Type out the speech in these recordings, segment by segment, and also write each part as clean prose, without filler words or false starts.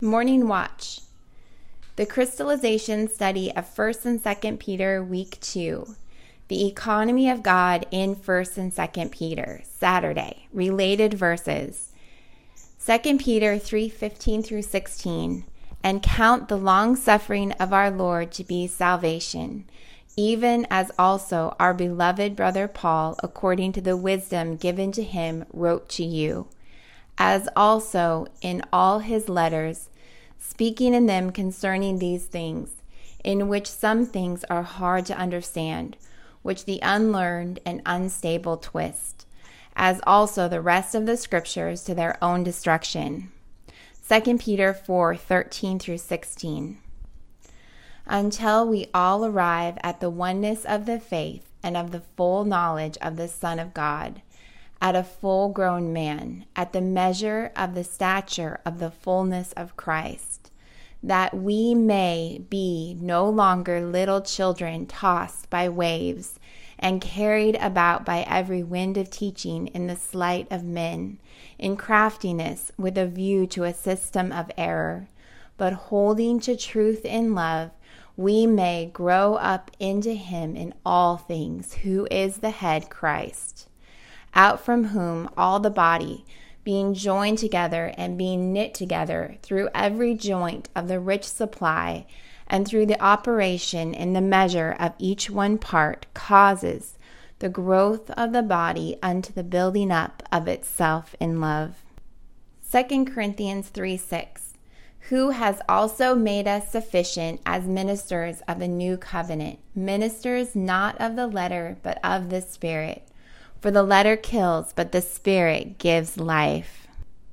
Morning Watch. The Crystallization Study of 1st and 2nd Peter, Week 2. The Economy of God in 1st and 2nd Peter, Saturday. Related verses. 2 Peter 3:15 through 16. And count the long suffering of our Lord to be salvation, even as also our beloved brother Paul, according to the wisdom given to him, wrote to you, as also in all his letters, speaking in them concerning these things, in which some things are hard to understand, which the unlearned and unstable twist, as also the rest of the scriptures to their own destruction. 2 Peter 4:13 through 16. Until we all arrive at the oneness of the faith and of the full knowledge of the Son of God, at a full-grown man, at the measure of the stature of the fullness of Christ, that we may be no longer little children tossed by waves and carried about by every wind of teaching in the sleight of men, in craftiness with a view to a system of error, but holding to truth in love, we may grow up into him in all things, who is the head, Christ, out from whom all the body, being joined together and being knit together through every joint of the rich supply, and through the operation in the measure of each one part, causes the growth of the body unto the building up of itself in love. 2 Corinthians 3:6. Who has also made us sufficient as ministers of the new covenant, ministers not of the letter, but of the Spirit. For the letter kills, but the Spirit gives life.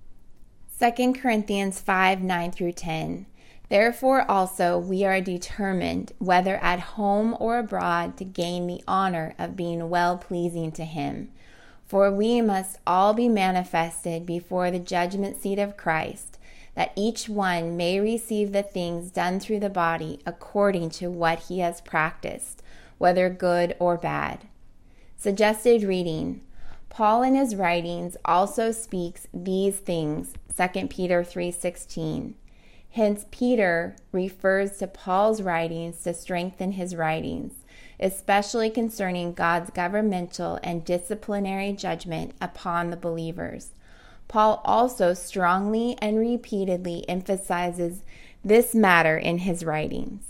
2 Corinthians 5:9 through 10. Therefore also we are determined, whether at home or abroad, to gain the honor of being well-pleasing to him. For we must all be manifested before the judgment seat of Christ, that each one may receive the things done through the body according to what he has practiced, whether good or bad. Suggested reading. Paul in his writings also speaks these things, 2 Peter 3:16. Hence Peter refers to Paul's writings to strengthen his writings, especially concerning God's governmental and disciplinary judgment upon the believers. Paul also strongly and repeatedly emphasizes this matter in his writings.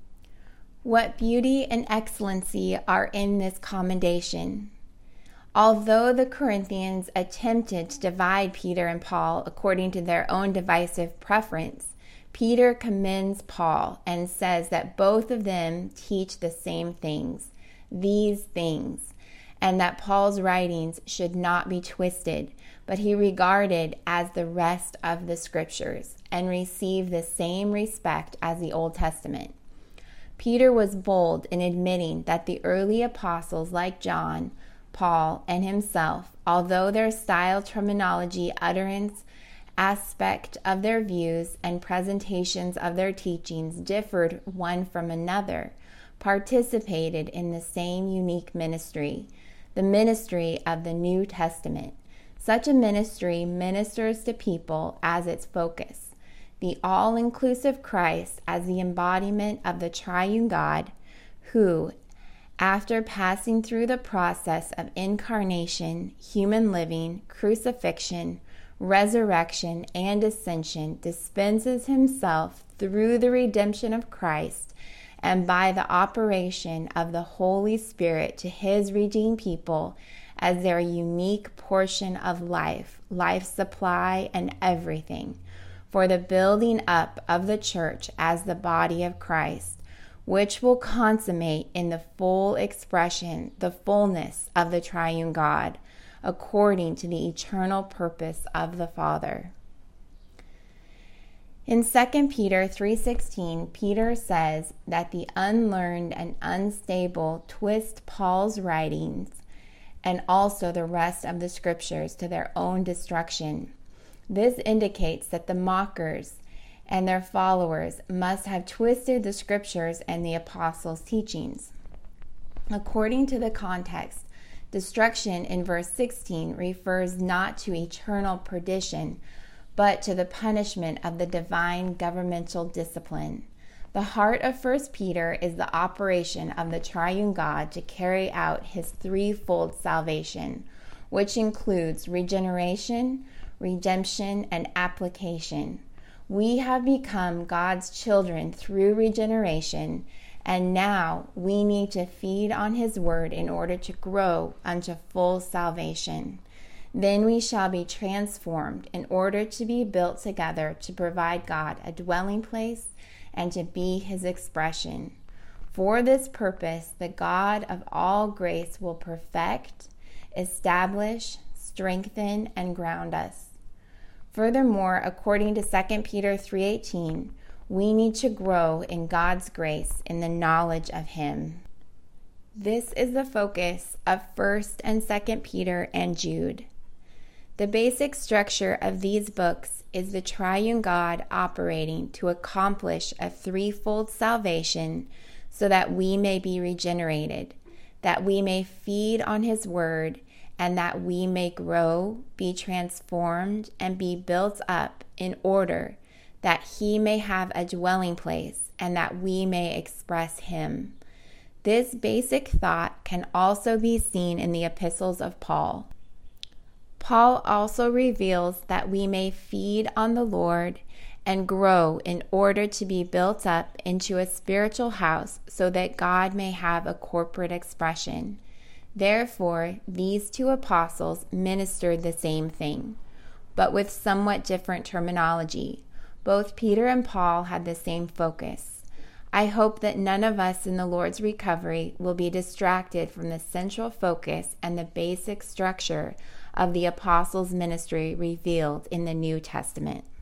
What beauty and excellency are in this commendation! Although the Corinthians attempted to divide Peter and Paul according to their own divisive preference, Peter commends Paul and says that both of them teach the same things, these things, and that Paul's writings should not be twisted, but he regarded as the rest of the scriptures and received the same respect as the Old Testament. Peter was bold in admitting that the early apostles like John, Paul, and himself, although their style, terminology, utterance, aspect of their views, and presentations of their teachings differed one from another, participated in the same unique ministry, the ministry of the New Testament. Such a ministry ministers to people as its focus, the all-inclusive Christ as the embodiment of the triune God, who, after passing through the process of incarnation, human living, crucifixion, resurrection, and ascension, dispenses himself through the redemption of Christ and by the operation of the Holy Spirit to his redeemed people as their unique portion of life, life supply, and everything, for the building up of the church as the body of Christ, which will consummate in the full expression, the fullness of the triune God, according to the eternal purpose of the Father. In 2 Peter 3:16, Peter says that the unlearned and unstable twist Paul's writings and also the rest of the scriptures to their own destruction. This indicates that the mockers and their followers must have twisted the scriptures and the apostles' teachings. According to the context, destruction in verse 16 refers not to eternal perdition, but to the punishment of the divine governmental discipline. The heart of 1 Peter is the operation of the triune God to carry out his threefold salvation, which includes regeneration, redemption, and application. We have become God's children through regeneration, and now we need to feed on his word in order to grow unto full salvation. Then we shall be transformed in order to be built together to provide God a dwelling place and to be his expression. For this purpose, the God of all grace will perfect, establish, strengthen, and ground us. Furthermore, according to 2 Peter 3:18, we need to grow in God's grace in the knowledge of him. This is the focus of 1 and 2 Peter and Jude. The basic structure of these books is the triune God operating to accomplish a threefold salvation so that we may be regenerated, that we may feed on his word, and that we may grow, be transformed, and be built up in order that he may have a dwelling place and that we may express him. This basic thought can also be seen in the epistles of Paul. Paul also reveals that we may feed on the Lord and grow in order to be built up into a spiritual house so that God may have a corporate expression. Therefore, these two apostles ministered the same thing, but with somewhat different terminology. Both Peter and Paul had the same focus. I hope that none of us in the Lord's recovery will be distracted from the central focus and the basic structure of the apostles' ministry revealed in the New Testament.